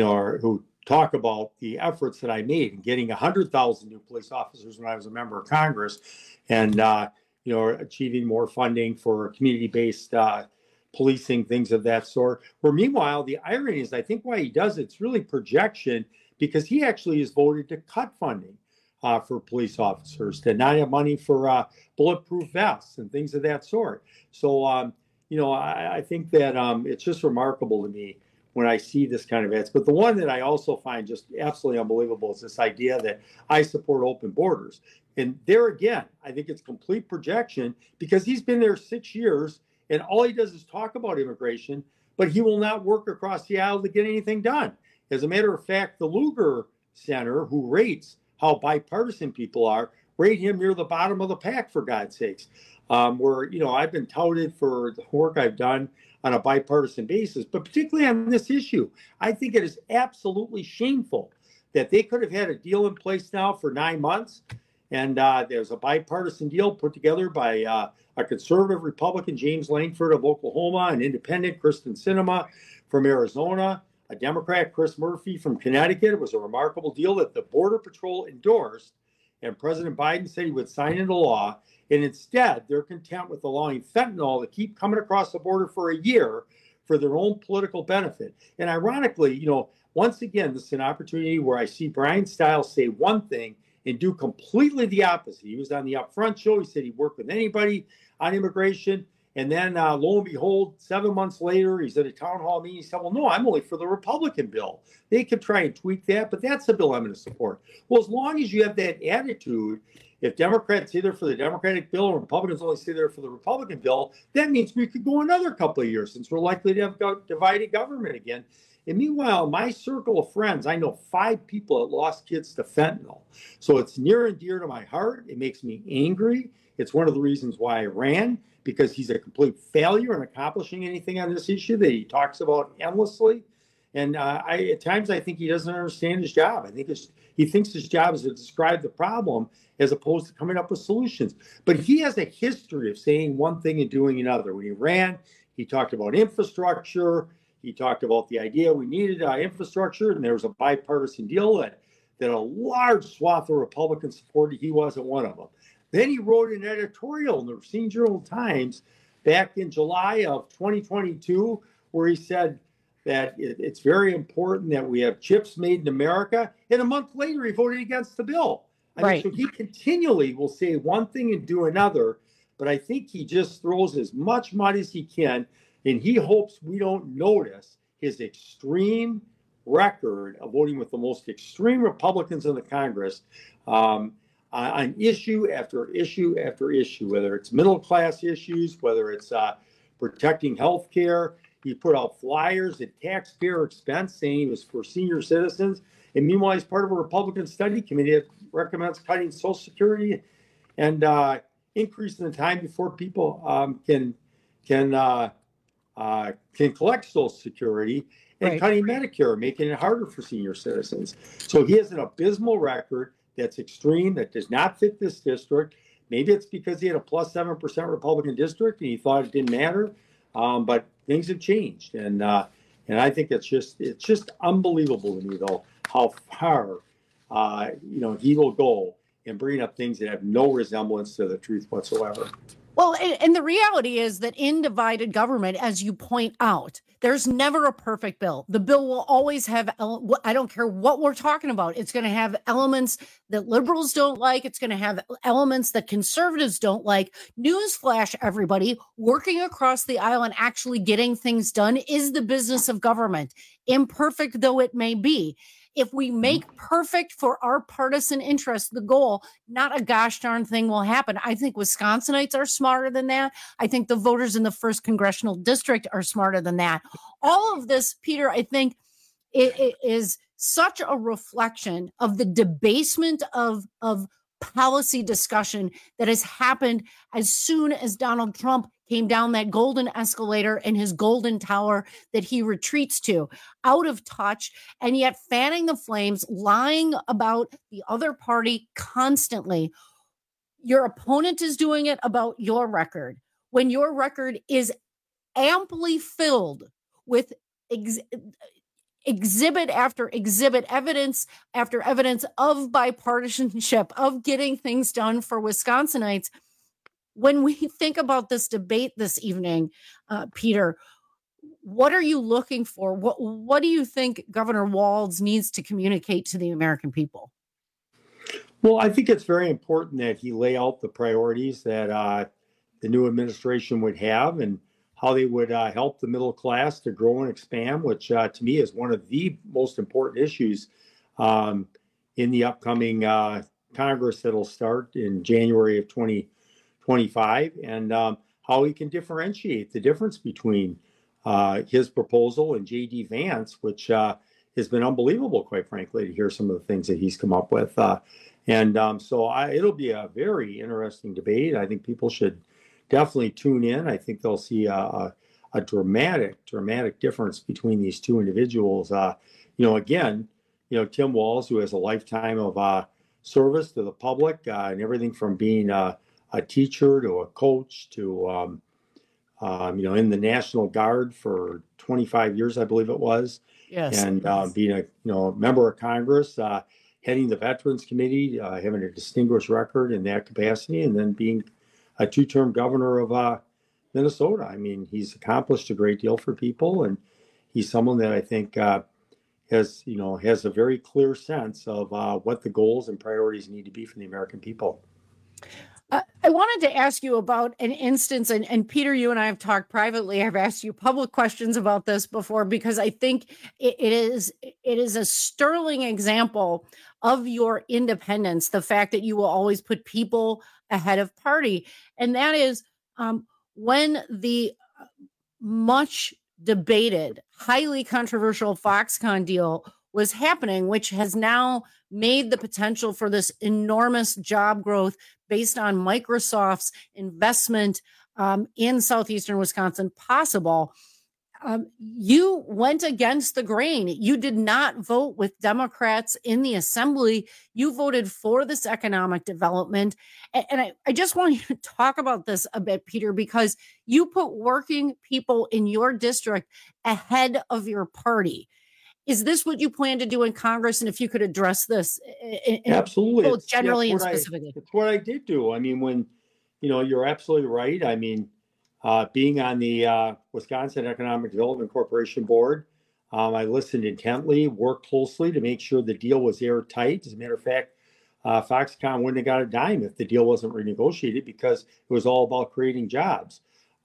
who talk about the efforts that I made in getting 100,000 new police officers when I was a member of Congress, and achieving more funding for community-based policing, things of that sort. Where meanwhile, the irony is, I think why he does it's really projection, because he actually has voted to cut funding for police officers, to not have money for bulletproof vests and things of that sort. So, I think that it's just remarkable to me when I see this kind of ads. But the one that I also find just absolutely unbelievable is this idea that I support open borders. And there again, I think it's complete projection, because he's been there 6 years and all he does is talk about immigration, but he will not work across the aisle to get anything done. As a matter of fact, the Lugar Center, who rates how bipartisan people are, rate him near the bottom of the pack, for God's sakes. Where, I've been touted for the work I've done on a bipartisan basis, but particularly on this issue, I think it is absolutely shameful that they could have had a deal in place now for 9 months. And there's a bipartisan deal put together by a conservative Republican, James Lankford of Oklahoma, an independent, Kristen Sinema from Arizona, a Democrat, Chris Murphy from Connecticut. It was a remarkable deal that the Border Patrol endorsed, and President Biden said he would sign into law. And instead, they're content with allowing fentanyl to keep coming across the border for a year for their own political benefit. And ironically, once again, this is an opportunity where I see Brian Stiles say one thing and do completely the opposite. He was on the Upfront show. He said he'd work with anybody on immigration. And then lo and behold, 7 months later, he's at a town hall meeting. He said, well, no, I'm only for the Republican bill. They could try and tweak that, but that's the bill I'm going to support. Well, as long as you have that attitude, if Democrats say they're for the Democratic bill and Republicans only say they're for the Republican bill, that means we could go another couple of years since we're likely to have divided government again. And meanwhile, my circle of friends, I know 5 people that lost kids to fentanyl. So it's near and dear to my heart. It makes me angry. It's one of the reasons why I ran, because he's a complete failure in accomplishing anything on this issue that he talks about endlessly. And at times I think he doesn't understand his job. I think he thinks his job is to describe the problem as opposed to coming up with solutions. But he has a history of saying one thing and doing another. When he ran, he talked about infrastructure. He talked about the idea we needed infrastructure, and there was a bipartisan deal that a large swath of Republicans supported. He wasn't one of them. Then he wrote an editorial in the Racine Journal-Times back in July of 2022 where he said that it's very important that we have chips made in America. And a month later, he voted against the bill. I mean, so he continually will say one thing and do another, but I think he just throws as much mud as he can, and he hopes we don't notice his extreme record of voting with the most extreme Republicans in the Congress on issue after issue after issue, whether it's middle-class issues, whether it's protecting health care. He put out flyers at taxpayer expense saying it was for senior citizens. And meanwhile, he's part of a Republican study committee that recommends cutting Social Security and increasing the time before people can collect Social Security, and cutting Medicare, making it harder for senior citizens. So he has an abysmal record that's extreme, that does not fit this district. Maybe it's because he had a plus 7% Republican district and he thought it didn't matter, but things have changed. And I think it's just unbelievable to me, though, how far he will go in bringing up things that have no resemblance to the truth whatsoever. Well, and the reality is that in divided government, as you point out, there's never a perfect bill. The bill will always have, I don't care what we're talking about, it's going to have elements that liberals don't like. It's going to have elements that conservatives don't like. Newsflash, everybody, working across the aisle and actually getting things done is the business of government, imperfect though it may be. If we make perfect for our partisan interest the goal, not a gosh darn thing will happen. I think Wisconsinites are smarter than that. I think the voters in the 1st Congressional District are smarter than that. All of this, Peter, I think it is such a reflection of the debasement of policy discussion that has happened as soon as Donald Trump came down that golden escalator in his golden tower that he retreats to, out of touch, and yet fanning the flames, lying about the other party constantly. Your opponent is doing it about your record, when your record is amply filled with exhibit after exhibit, evidence after evidence of bipartisanship, of getting things done for Wisconsinites. When we think about this debate this evening, Peter, what are you looking for? What do you think Governor Walz needs to communicate to the American people? Well, I think it's very important that he lay out the priorities that the new administration would have and how they would help the middle class to grow and expand, which to me is one of the most important issues in the upcoming Congress that'll start in January of 2025, and how he can differentiate the difference between his proposal and J.D. Vance, which has been unbelievable, quite frankly, to hear some of the things that he's come up with. And so it'll be a very interesting debate. I think people should definitely tune in. I think they'll see a dramatic difference between these two individuals. Again, Tim Walz, who has a lifetime of service to the public and everything from being a teacher to a coach to, in the National Guard for 25 years, I believe it was. Yes. And being a member of Congress, heading the Veterans Committee, having a distinguished record in that capacity, and then being a two-term governor of Minnesota. I mean, he's accomplished a great deal for people, and he's someone that I think has a very clear sense of what the goals and priorities need to be for the American people. I wanted to ask you about an instance, and Peter, you and I have talked privately. I've asked you public questions about this before because I think it is a sterling example of your independence, the fact that you will always put people ahead of party. And that is when the much debated, highly controversial Foxconn deal was happening, which has now made the potential for this enormous job growth based on Microsoft's investment in southeastern Wisconsin possible. You went against the grain. You did not vote with Democrats in the assembly. You voted for this economic development. And I just want you to talk about this a bit, Peter, because you put working people in your district ahead of your party. Is this what you plan to do in Congress? And if you could address this absolutely, both generally and specifically. It's what I did do. I mean, when, you're absolutely right. I mean, being on the Wisconsin Economic Development Corporation board, I listened intently, worked closely to make sure the deal was airtight. As a matter of fact, Foxconn wouldn't have got a dime if the deal wasn't renegotiated because it was all about creating jobs.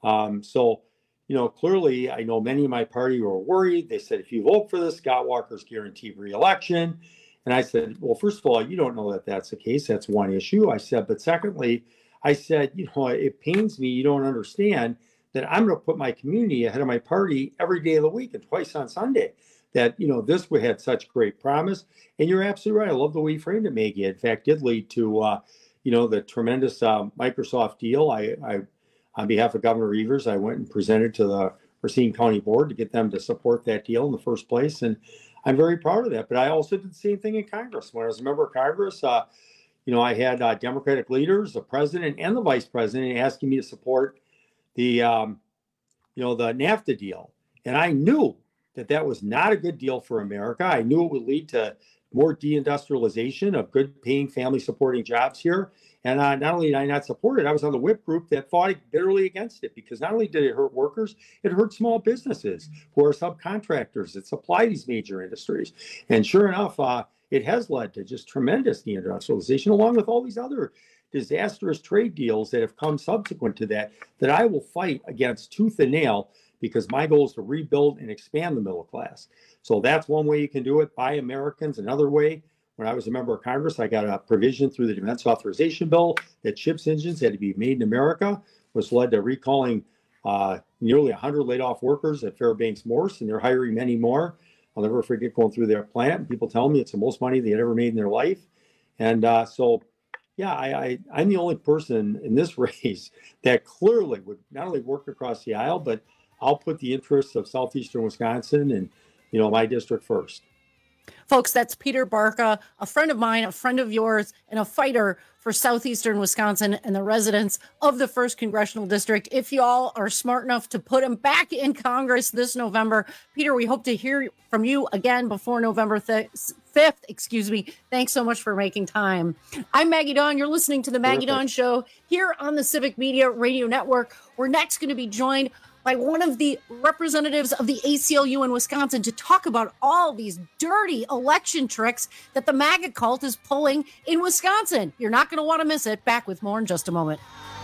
Clearly, I know many of my party were worried. They said, if you vote for this, Scott Walker's guaranteed re-election. And I said, well, first of all, you don't know that that's the case. That's one issue. I said, but secondly, I said, it pains me. You don't understand that I'm going to put my community ahead of my party every day of the week and twice on Sunday. That, this had such great promise. And you're absolutely right. I love the way you framed it, Maggie. In fact, did lead to, the tremendous Microsoft deal. I on behalf of Governor Evers, I went and presented to the Racine County Board to get them to support that deal in the first place. And I'm very proud of that. But I also did the same thing in Congress. When I was a member of Congress, I had Democratic leaders, the president and the vice president, asking me to support the NAFTA deal. And I knew that was not a good deal for America. I knew it would lead to more deindustrialization of good paying family supporting jobs here. And not only did I not support it, I was on the whip group that fought bitterly against it because not only did it hurt workers, it hurt small businesses who are subcontractors that supply these major industries. And sure enough, it has led to just tremendous deindustrialization, along with all these other disastrous trade deals that have come subsequent to that I will fight against tooth and nail because my goal is to rebuild and expand the middle class. So that's one way you can do it, buy Americans. Another way, when I was a member of Congress, I got a provision through the Defense Authorization Bill that ships engines had to be made in America, which led to recalling nearly 100 laid-off workers at Fairbanks Morse, and they're hiring many more. I'll never forget going through their plant, and people tell me it's the most money they had ever made in their life. And I'm the only person in this race that clearly would not only work across the aisle, but I'll put the interests of southeastern Wisconsin and, my district first. Folks, that's Peter Barca, a friend of mine, a friend of yours, and a fighter for southeastern Wisconsin and the residents of the 1st Congressional District. If y'all are smart enough to put him back in Congress this November, Peter, we hope to hear from you again before November 5th. Thanks so much for making time. I'm Maggie Dawn. You're listening to The Maggie Dawn Show here on the Civic Media Radio Network. We're next going to be joined by one of the representatives of the ACLU in Wisconsin to talk about all these dirty election tricks that the MAGA cult is pulling in Wisconsin. You're not going to want to miss it. Back with more in just a moment.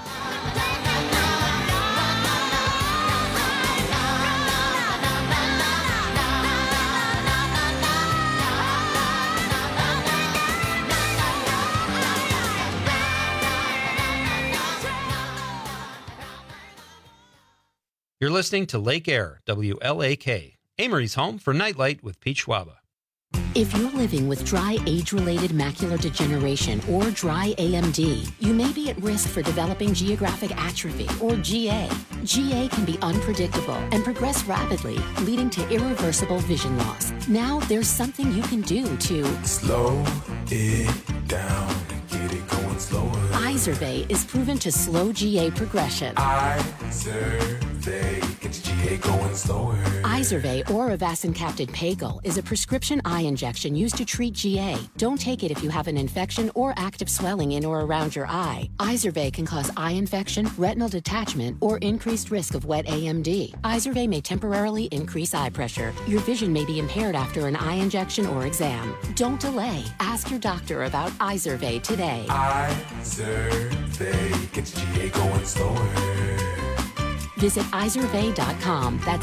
You're listening to Lake Air, WLAK, Amory's home for Nightlight with Pete Schwaba. If you're living with dry age-related macular degeneration or dry AMD, you may be at risk for developing geographic atrophy or GA. GA can be unpredictable and progress rapidly, leading to irreversible vision loss. Now there's something you can do to slow it down and get it going slower. Izervay is proven to slow GA progression. Izervay gets GA going slower. Izervay or avacincaptad pagel is a prescription eye injection used to treat GA. Don't take it if you have an infection or active swelling in or around your eye. Izervay can cause eye infection, retinal detachment, or increased risk of wet AMD. Izervay may temporarily increase eye pressure. Your vision may be impaired after an eye injection or exam. Don't delay. Ask your doctor about Izervay today. Izervay gets GA going slower. Visit Izervay.com. That's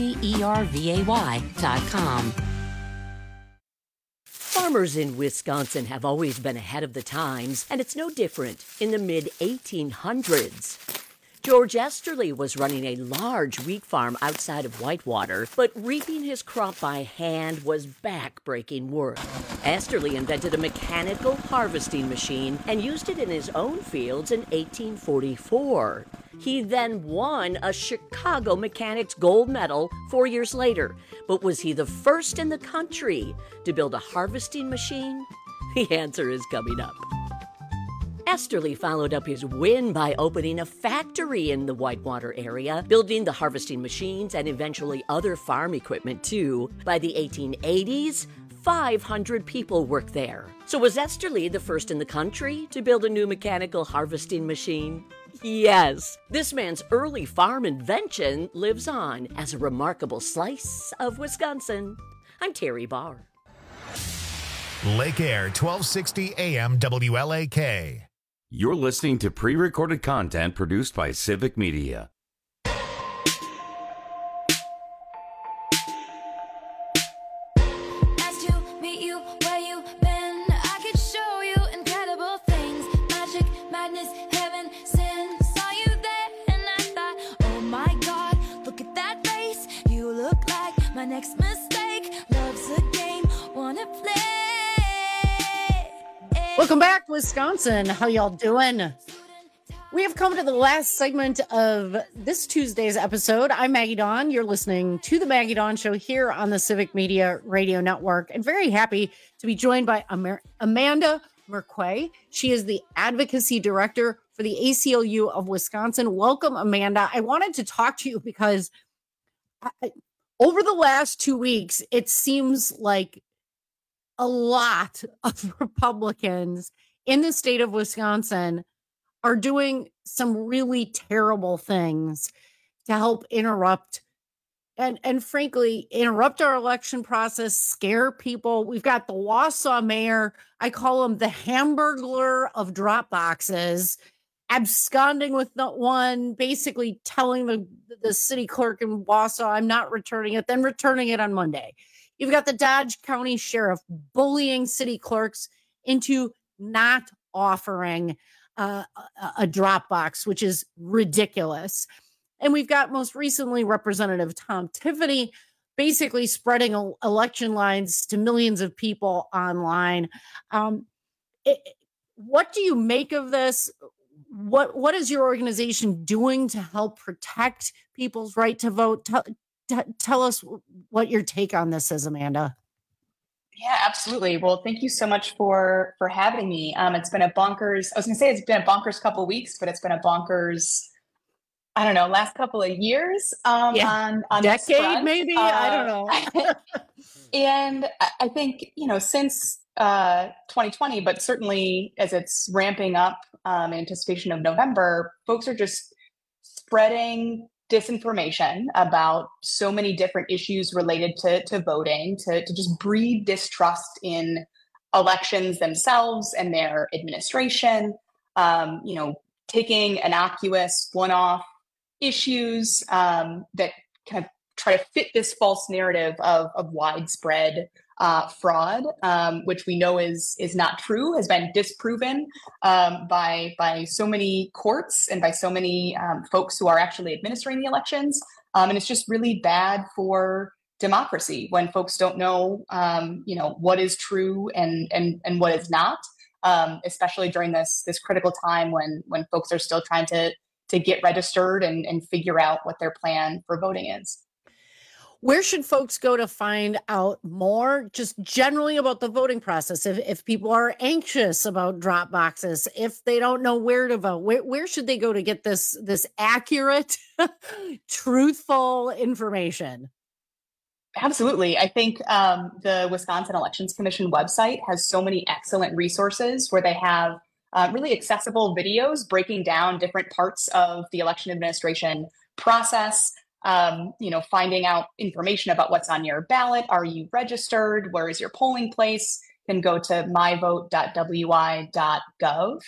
IZERVAY.com. Farmers in Wisconsin have always been ahead of the times, and it's no different in the mid-1800s. George Esterly was running a large wheat farm outside of Whitewater, but reaping his crop by hand was back-breaking work. Esterly invented a mechanical harvesting machine and used it in his own fields in 1844. He then won a Chicago Mechanics Gold Medal 4 years later. But was he the first in the country to build a harvesting machine? The answer is coming up. Esterly followed up his win by opening a factory in the Whitewater area, building the harvesting machines and eventually other farm equipment too. By the 1880s, 500 people worked there. So was Esterly the first in the country to build a new mechanical harvesting machine? Yes, this man's early farm invention lives on as a remarkable slice of Wisconsin. I'm Terry Barr. Lake Air, 1260 AM WLAK. You're listening to pre-recorded content produced by Civic Media. My next mistake, love's a game, wanna play. Welcome back, Wisconsin. How y'all doing? We have come to the last segment of this Tuesday's episode. I'm Maggie Dawn. You're listening to the Maggie Dawn Show here on the Civic Media Radio Network, and very happy to be joined by Amanda Merquay. She is the Advocacy Director for the ACLU of Wisconsin. Welcome, Amanda. I wanted to talk to you because over the last 2 weeks, it seems like a lot of Republicans in the state of Wisconsin are doing some really terrible things to help interrupt and frankly, interrupt our election process, scare people. We've got the Wausau mayor, I call him the Hamburglar of drop boxes, absconding with one, basically telling the city clerk in Wausau, I'm not returning it, then returning it on Monday. You've got the Dodge County Sheriff bullying city clerks into not offering a drop box, which is ridiculous. And we've got most recently Representative Tom Tiffany basically spreading election lines to millions of people online. What do you make of this? What is your organization doing to help protect people's right to vote? Tell us what your take on this is, Amanda. Yeah, absolutely. Well, thank you so much for having me. It's been a bonkers, I was going to say it's been a bonkers couple of weeks, but it's been a bonkers, I don't know, last couple of years. On decade, maybe? I don't know. And I think, since 2020, but certainly as it's ramping up in anticipation of November, folks are just spreading disinformation about so many different issues related to voting, to just breed distrust in elections themselves and their administration, taking innocuous one-off issues that kind of try to fit this false narrative of widespread fraud, which we know is not true, has been disproven by so many courts and by so many folks who are actually administering the elections. And it's just really bad for democracy when folks don't know, what is true and what is not, especially during this critical time when folks are still trying to get registered and figure out what their plan for voting is. Where should folks go to find out more, just generally about the voting process? If people are anxious about drop boxes, if they don't know where to vote, where should they go to get this accurate, truthful information? Absolutely. I think the Wisconsin Elections Commission website has so many excellent resources where they have really accessible videos breaking down different parts of the election administration process. Finding out information about what's on your ballot. Are you registered? Where is your polling place? You can go to myvote.wi.gov.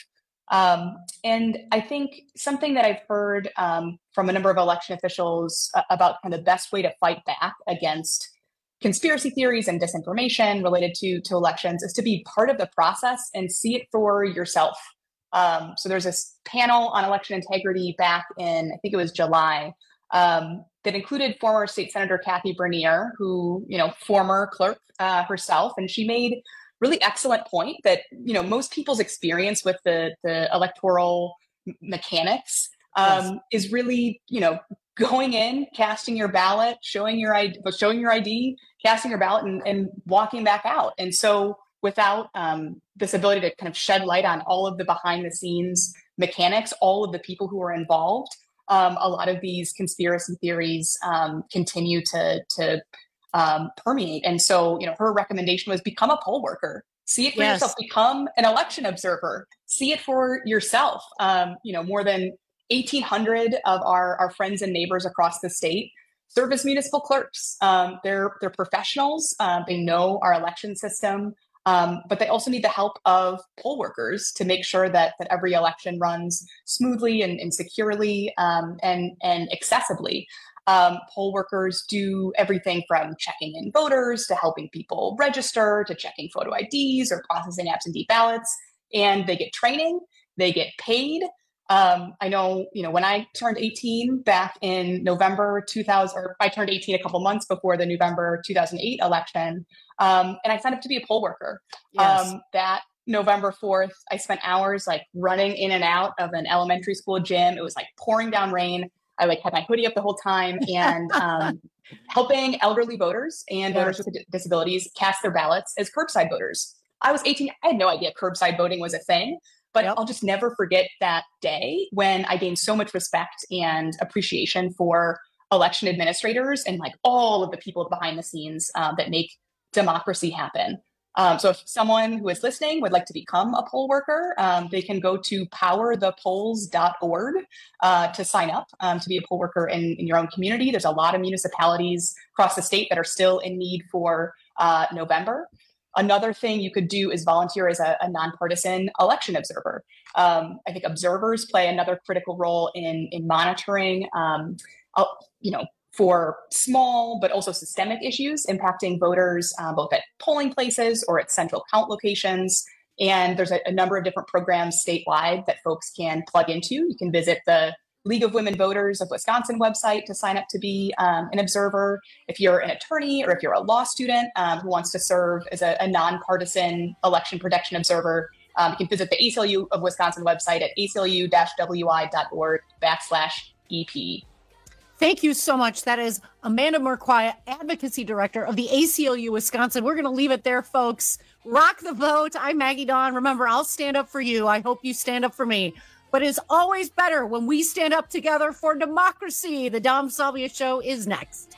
And I think something that I've heard from a number of election officials about kind of the best way to fight back against conspiracy theories and disinformation related to elections is to be part of the process and see it for yourself. So there's this panel on election integrity back in, I think it was July, that included former State Senator Kathy Bernier, who, former clerk herself, and she made really excellent point that, most people's experience with the electoral mechanics is really, going in, casting your ballot, showing your ID, casting your ballot, and walking back out. And so without this ability to kind of shed light on all of the behind the scenes mechanics, all of the people who are involved, a lot of these conspiracy theories continue to permeate. And so, her recommendation was become a poll worker, see it for yourself, become an election observer, see it for yourself. More than 1,800 of our friends and neighbors across the state serve as municipal clerks. They're professionals. They know our election system. But they also need the help of poll workers to make sure that every election runs smoothly and securely and accessibly. Poll workers do everything from checking in voters to helping people register to checking photo IDs or processing absentee ballots. And they get training, they get paid. I know, when I turned 18 back in November 2000, or I turned 18 a couple months before the November 2008 election, and I signed up to be a poll worker. Yes. That November 4th, I spent hours running in and out of an elementary school gym. It was pouring down rain. I had my hoodie up the whole time and helping elderly voters and voters with disabilities cast their ballots as curbside voters. I was 18. I had no idea curbside voting was a thing. But I'll just never forget that day when I gained so much respect and appreciation for election administrators and all of the people behind the scenes that make democracy happen. So if someone who is listening would like to become a poll worker, they can go to powerthepolls.org to sign up to be a poll worker in your own community. There's a lot of municipalities across the state that are still in need for November. Another thing you could do is volunteer as a nonpartisan election observer. I think observers play another critical role in monitoring, for small but also systemic issues impacting voters, both at polling places or at central count locations. And there's a number of different programs statewide that folks can plug into. You can visit the League of Women Voters of Wisconsin website to sign up to be an observer. If you're an attorney or if you're a law student who wants to serve as a nonpartisan election protection observer, you can visit the ACLU of Wisconsin website at aclu-wi.org/EP. Thank you so much. That is Amanda Marquardt, Advocacy Director of the ACLU Wisconsin. We're going to leave it there, folks. Rock the vote. I'm Maggie Dawn. Remember, I'll stand up for you. I hope you stand up for me. But it's always better when we stand up together for democracy. The Dom Salvia Show is next.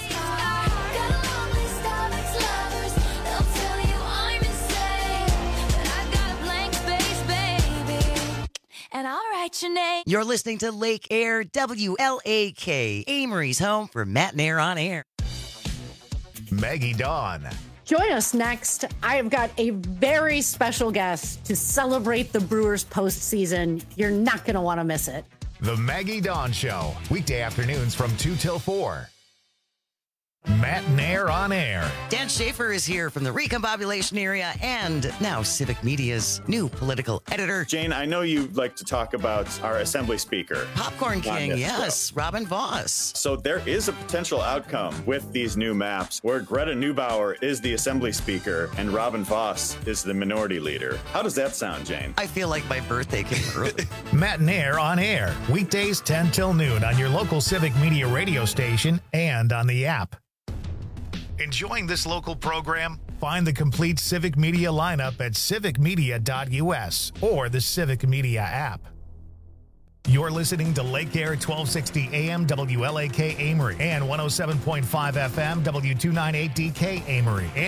And I'll write your name. You're listening to Lake Air WLAK, Amory's home for Matt and Air on Air. Maggie Dawn. Join us next. I have got a very special guest to celebrate the Brewers postseason. You're not going to want to miss it. The Maggie Dawn Show, weekday afternoons from 2 till 4. Matt and Air on Air. Dan Schaefer is here from the Recombobulation area and now Civic Media's new political editor. Jane, I know you like to talk about our Assembly Speaker. Popcorn King, yes, Robin Voss. So there is a potential outcome with these new maps where Greta Neubauer is the Assembly Speaker and Robin Voss is the Minority Leader. How does that sound, Jane? I feel like my birthday came early. Matt and Air on Air. Weekdays 10 till noon on your local Civic Media radio station and on the app. Enjoying this local program? Find the complete Civic Media lineup at civicmedia.us or the Civic Media app. You're listening to Lake Air 1260 AM WLAK Amory and 107.5 FM W298DK Amory.